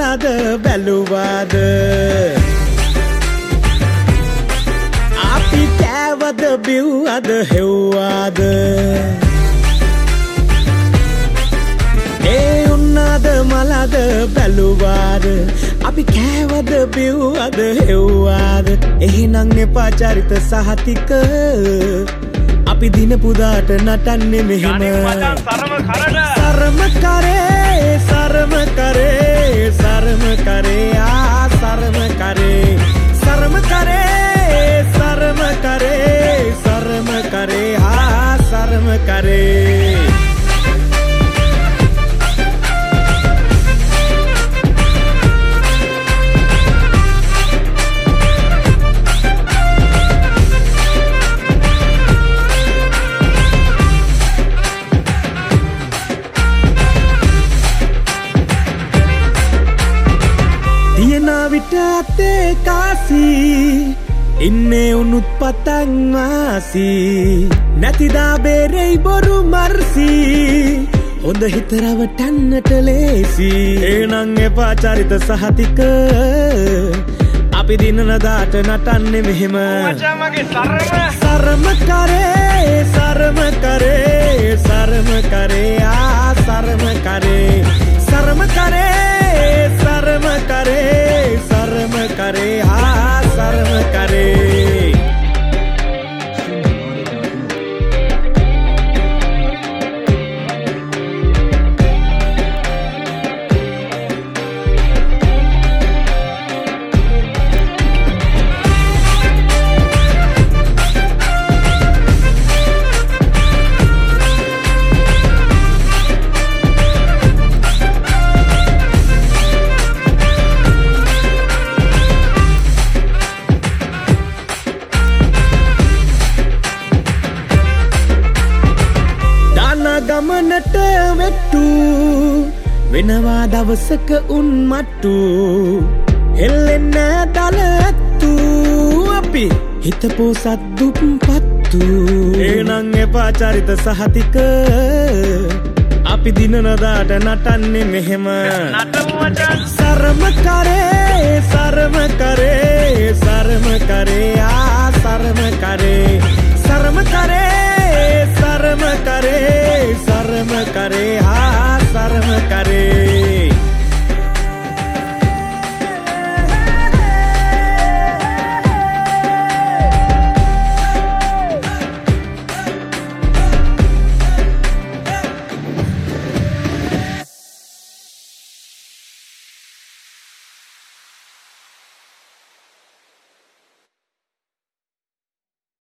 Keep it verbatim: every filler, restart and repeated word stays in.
මලද බැලුවාද අපි කෑවද බිව්වද හෙව්වාද ඒ උන්නාද මලද බැලුවාද අපි කෑවද බිව්වද හෙව්වාද එහෙනම් එපා චරිත සහතික අපි දින පුදාට නටන්නේ මෙහෙම සරම කරේ සරම කරේ සරම කරේ ආ සරම කරේ සරම කරේ සරම කරේ සරම කරේ ආ සරම කරේ විටාතේ කාසී ඉන්නේ උනුත් පතන් වාසී නැතිදා බේරෙයි බොරු මර්සී හොඳ හිත රවටන්නට ලේසි එහෙනම් එපා චරිත සහතික අපි දිනන දාට නටන්නේ මෙහෙම සරම කරේ සරම කරේ සරම කරේ ආ සරම කරේ සරම කරේ සරම කරේ සරම කරේ ආ සරම කරේ ගමනට වෙට්ටු වෙනවා දවසක උන් මට්ටු හෙල්ලෙන්න දලත්තු අපි හිතපෝ සද්දුප් පත්තු එහෙනම් එපා චරිත සහතික අපි දිනන දාට නටන්නේ මෙහෙම සරම කරේ සරම කරේ සරම කරේ ආ සරම කරේ